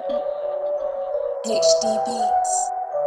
HD Beats.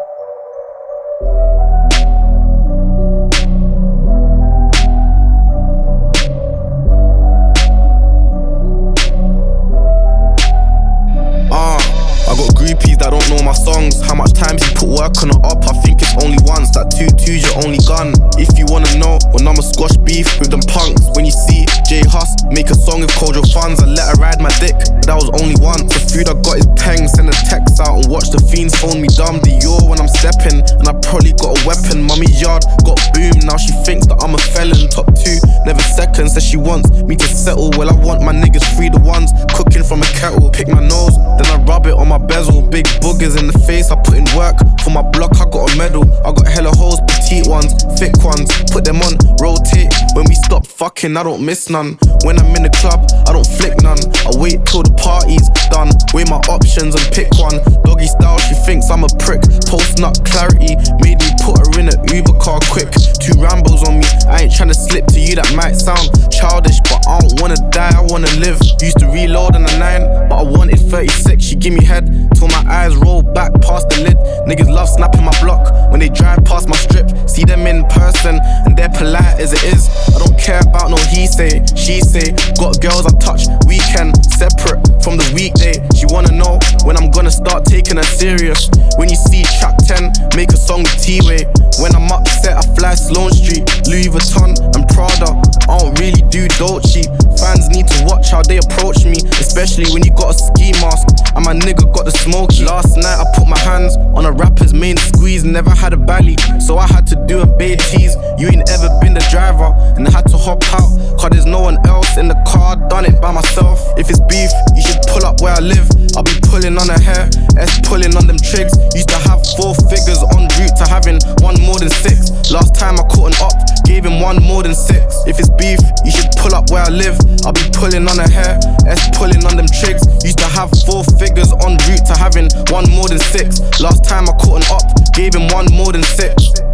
I got groupies that don't know my songs. How much time he put work on it up? I think it's only once. That 2-2's your only gun. If you wanna know when I'ma squash beef with them punks. When you see J Hus make a song with Kojo Funds, I let her ride my dick, but that was only once. The food I got is peng. Send a text out and watch the fiends phone me dumb. Dior when I'm stepping, and I probably got a weapon. Mummy's yard got boom. Now she thinks that I'm a felon. Top 2, never second. Says she wants me to settle. Well, I want my niggas free, the ones cooking from a kettle. Pick my nose, then I rub it on my bezel. Big boogers in the face, I put in work. For my block, I got a medal. I got hella hoes, petite ones, thick ones. Put them on, rotate. When we stop fucking, I don't miss none. When I'm in the club, I don't flick none. I wait till the party's done. Weigh my options and pick one. Doggy style, she thinks I'm a prick. Post nut clarity, made me put her in an Uber car quick. 2 Rambos on me, I ain't tryna slip to you. That might sound childish, but I don't wanna die, I wanna live. Used to reload on a 9, but I wanted 36. She give me head till my eyes roll back past the lid. Niggas love snapping my block when they drive past my strip. See them in person and they're polite as it is. I don't care about no he say, she say. Got girls I touch weekend, separate from the weekday. She wanna know when I'm gonna start taking her serious. When you see track 10, make a song with T-Way. When I'm upset, I fly Sloane Street, Louis Vuitton and Prada. I don't really do Dolce. Fans need to watch how they approach me, especially when you got a ski mask and my nigga got the smoky. Last night I put my hands on a rapper's main squeeze. Never had a belly, so I had to do a bay tease. You ain't ever been the driver, and I had to hop out, cause there's no one else in the car. Done it by myself. If it's beef, you should pull up where I live. I'll be pulling on her hair, S pulling on them trigs. Used to have 4 figures en route to having 1 more than 6. Last time I caught an op, gave him 1 more than 6. If it's beef, you should pull up where I live. I'll be pulling on her hair, S pulling on them trigs. Used to have 4 figures en route to having 1 more than 6. Last time I caught an op, gave him 1 more than 6.